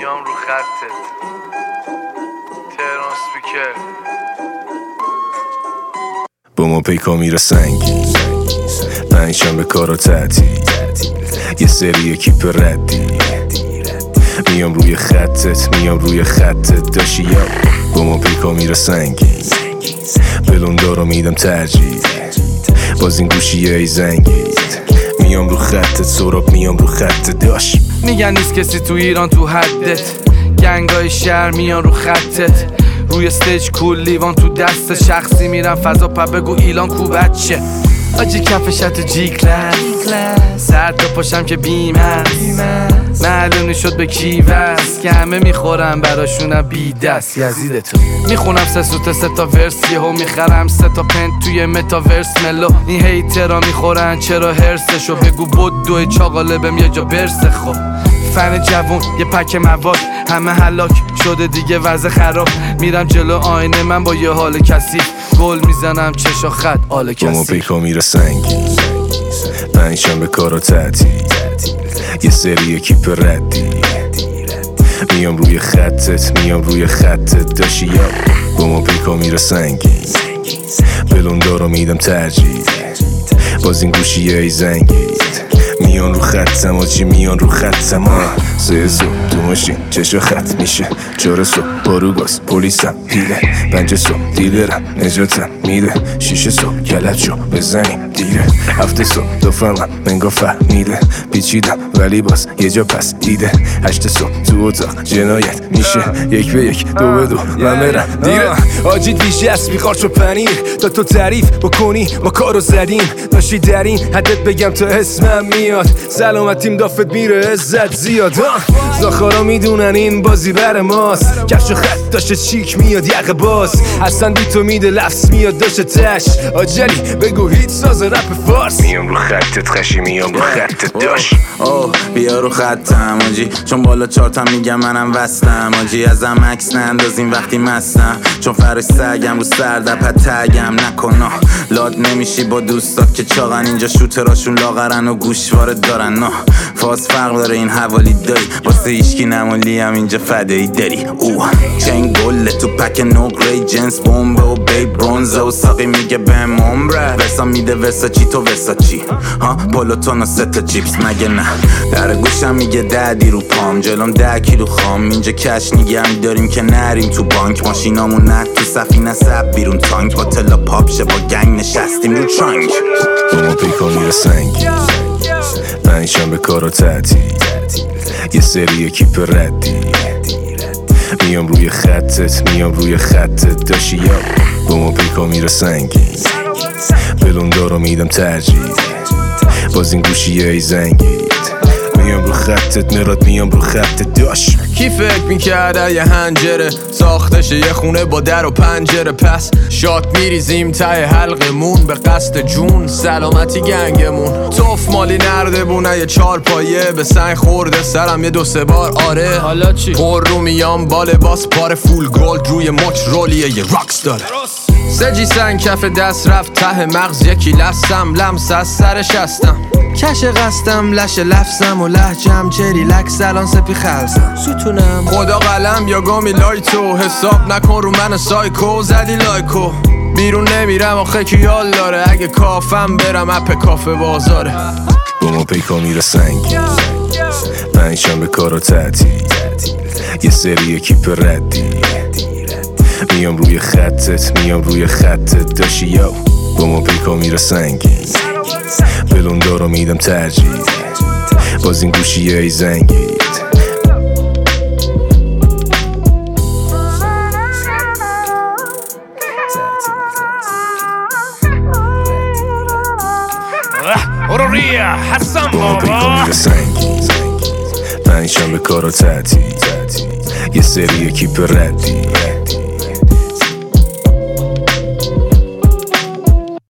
میام رو خطت تهران سپیکر با ما پیکا میره سنگی پنجشنبه به کارا تعطیل یه سری کیپ ردی میام روی خطت داشی یا با ما پیکا میره سنگی بلوندارو میدم ترجیح باز این گوشیه ای زنگید میام رو خطت سراب میام رو خطت داش میگن نیست کسی تو ایران تو حدت گنگای شهر میان رو خطت روی استیج کول لیوان تو دست شخصی میرم فضا بگو ایلان کو بچه آجی کفشت جی کلاس سر تا پاشم که بیم هست معلومی شد به کی وست که همه میخورم براشونم بی دست یزیدتو میخونم 3 سوت 3 تا ورس یهو میخرم 3 تا پنت توی متاورس ملو این هیترا میخورن چرا هرسشو بگو بود دوی چاقاله بهم یه جا برسه خب فن جوون یه پک مواد همه هلاک شده دیگه وضع خراب میرم جلو آینه من با یه حال کثیف گل میزنم چشا خط آل کسی با ما پیکا میره سنگی پنجشنبه به کارا تعطیل یه سری کیپ ردی میام روی خطت داشی یا با ما پیکا میره سنگی بلوندارو میدم ترجیح باز این گوشیه ای زنگید میان رو خطم آجی میان رو خطم 3 صبح تو ماشین چشا خط میشه 4 صبح بارو گاز پلیسم دیده 5 صبح دیلرم نجاتم میده 6 صبح گلت شو بزنیم دیره 7 صبح دفعم منگا فهمیده پیچیدم ولی باز یه جا پس دیده 8 صبح تو اتاق جنایت میشه 1 به 1 2 به 2 من برم دیره آجی دیجی اسبی قارچ و پنیر تا تو تعریف بکنی ما کارو زدیم داشتی در این حدت بگم تا اسمم میاد سلامتیم دافت میره عزت زیاد زاخارا میدونن این بازی بر ماست کفش و خط داشته چیک میاد یقه باز اصلا بی تو میده لفظ میاد داشته تش آجلی بگو هیت ساز رپ فارس میام رو خطت خشی میام رو خطت داش بیا رو خطم آجی چون بالا چارتم میگم منم وستم آجی ازم عکس نندازین وقتی مستم چون فرش سگم رو سردپت تگم نکن لاد نمیشی با دوستات که چاقن اینجا شوتراشون لاغرن و گوشواره دارن فاز فرق داره این حوالی داری واسه ایشکی نمالی هم اینجا فدایی داری چنگ گله تو پک نقره جنس بومبه و بی برونزه و ساقی میگه بهم عمره ورسا میده ورسا چی تو ورسا چی پلوتون و 3 تا چیپس مگه نه در گوشم میگه 10 دی رو پام جلوم 10 کیلو خام اینجا کش نگه داریم که نریم تو بانک ماشینامون نه تو سفینه سب بیرون تانک با تلا پاپشه با گنگ نشستیم رو ترانک با ما پیکا میره سنگی پنجشنبه به کارا تعطیل یه سری کیپ ردی میام روی خطت داشی یا با ما پیکا میره سنگی بلوندارو میدم ترجیح باز این گوشیه ای زنگید میام رو خطت مراد میام رو خطت داش کی فکر میکرده یه هنجره ساختشه یه خونه با در و پنجره پس شات میریزیم ته حلقمون به قصد جون سلامتی گنگمون توف مالی نرده بونه یه 4 پایه به سنگ خورده سرم یه 2-3 بار آره حالا چی؟ پر رو میام بال باس پار فول گولد روی مچ رولیه یه راکس داره سجی سنگ کف دست رفت ته مغز یکی لستم لمس از سرش هستم کش قستم لش لفظم و لحجم چری لکس الان سپی خلصم ستونم خدا قلم یا گامی لایتو حساب نکن رو من سایکو زدی لایکو بیرون نمیرم آخه کیال داره اگه کافم برم اپ کافه بازاره با ما پیکا میره سنگی پنجشنبه به کارا تعطیل یه سری کیپ ردی میام روی خطت داشی یا با ما پیکا میره سنگی بلوندارو میدم ترجیح باز این گوشیه ای زنگید با ما پیکا میره سنگی پنجشنبه به کارا تعطیل یه سری کیپ ردی